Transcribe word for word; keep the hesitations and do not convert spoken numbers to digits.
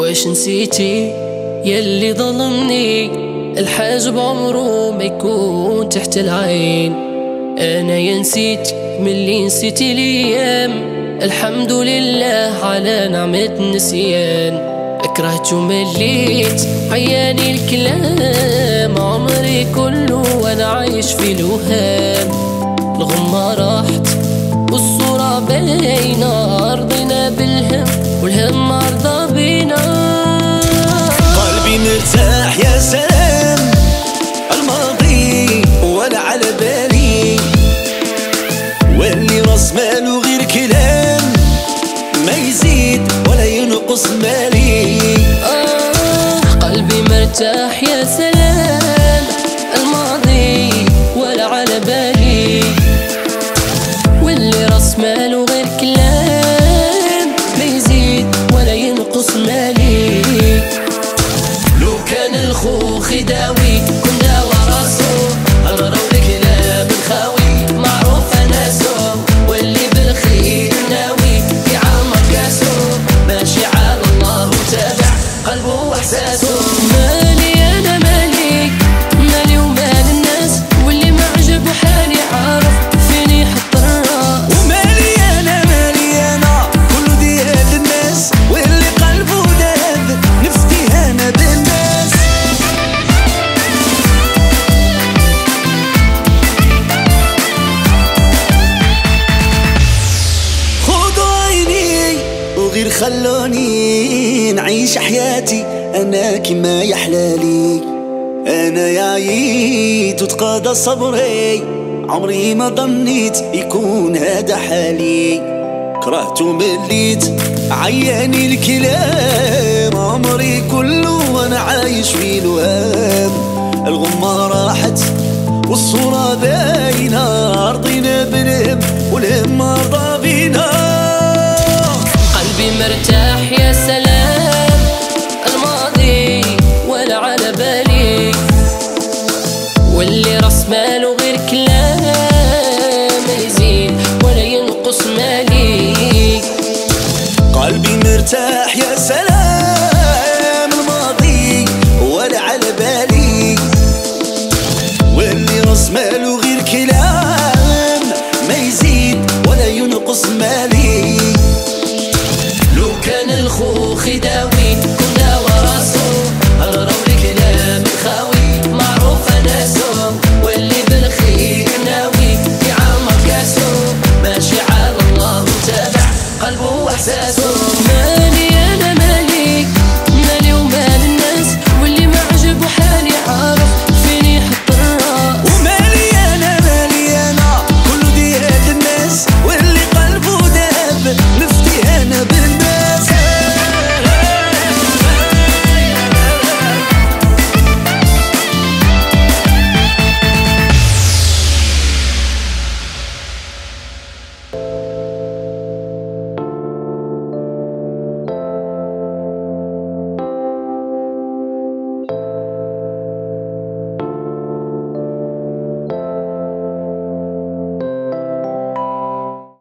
واش نسيتي يلي ظلمني؟ الحاجب عمره ما يكون تحت العين. انا يا نسيت ملي نسيتي الايام، الحمد لله على نعمة النسيان. كرهت ومليت عياني الكلام، عمري كله وانا عايش في الوهام. الغمة راحت والصورة باينة، رضينا بالهم والهم مرضى بينا. قلبي مرتاح يا سلام، الماضي ولا على بالي، واللي راس ماله غير كلام، ما يزيد ولا ينقص مالي. آه قلبي مرتاح يا سلام، الماضي ولا على بالي، واللي راس ماله غير كلام، ما يزيد ولا ينقص مالي. لو كان الخوخ يداوي كنا وراسو، الغرو الكلام الخاوي معروف ناسو، واللي بالخير ناوي يعمر كاسو، ماشي على الله وتابع قلبه واحساسه. مالي انا مالي مالي ومال الناس، واللي ما عجب حالي عارف فيني حط الراس. ومالي انا مالي انا كله ديال الناس، واللي قلبه داب نفسي انا بالناس. خدوا عيني وغير خلوني نعيش حياتي انا كما يحلالي. انا يا عييت وتقاضى صبري، عمري ما ظنيت يكون هذا حالي. كرهت ومليت عياني الكلام، عمري كله وانا عايش في الوهام. الغمة راحت والصورة باينة، رضينا بالهم والهم مرضى بينا. قلبي مرتاح يا سلام، الماضي ولا على بالي، واللي راس ماله غير كلام، ما يزيد ولا ينقص مالي. قلبي مرتاح يا سلام.